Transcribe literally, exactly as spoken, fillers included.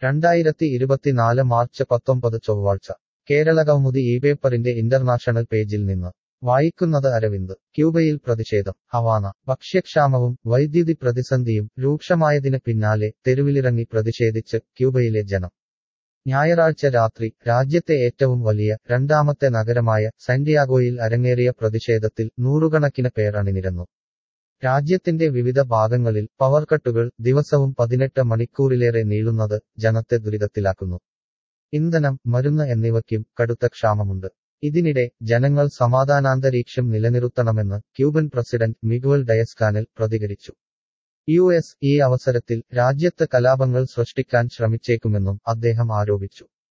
രണ്ടായിരത്തി ഇരുപത്തിനാല് മാർച്ച് പത്തൊമ്പത് ചൊവ്വാഴ്ച കേരളകൗമുദി ഈ പേപ്പറിന്റെ ഇന്റർനാഷണൽ പേജിൽ നിന്ന് വായിക്കുന്നത് അരവിന്ദ്. ക്യൂബയിൽ പ്രതിഷേധം. ഹവാന. ഭക്ഷ്യക്ഷാമവും വൈദ്യുതി പ്രതിസന്ധിയും രൂക്ഷമായതിന് പിന്നാലെ തെരുവിലിറങ്ങി പ്രതിഷേധിച്ച് ക്യൂബയിലെ ജനം. ഞായറാഴ്ച രാത്രി രാജ്യത്തെ ഏറ്റവും വലിയ രണ്ടാമത്തെ നഗരമായ സാന്റിയാഗോയിൽ അരങ്ങേറിയ പ്രതിഷേധത്തിൽ നൂറുകണക്കിന് പേർ അണിനിരന്നു. രാജ്യത്തിന്റെ വിവിധ ഭാഗങ്ങളിൽ പവർ കട്ടുകൾ ദിവസവും പതിനെട്ട് മണിക്കൂറിലേറെ നീളുന്നത് ജനത്തെ ദുരിതത്തിലാക്കുന്നു. ഇന്ധനം, മരുന്ന് എന്നിവയ്ക്കും കടുത്ത ക്ഷാമമുണ്ട്. ഇതിനിടെ ജനങ്ങൾ സമാധാനാന്തരീക്ഷം നിലനിർത്തണമെന്ന് ക്യൂബൻ പ്രസിഡന്റ് മിഗുവൽ ഡയസ്-കാനൽ പ്രതികരിച്ചു. യു എസ് ഈ അവസരത്തിൽ രാജ്യത്ത് കലാപങ്ങൾ സൃഷ്ടിക്കാൻ ശ്രമിച്ചേക്കുമെന്നും അദ്ദേഹം ആരോപിച്ചു.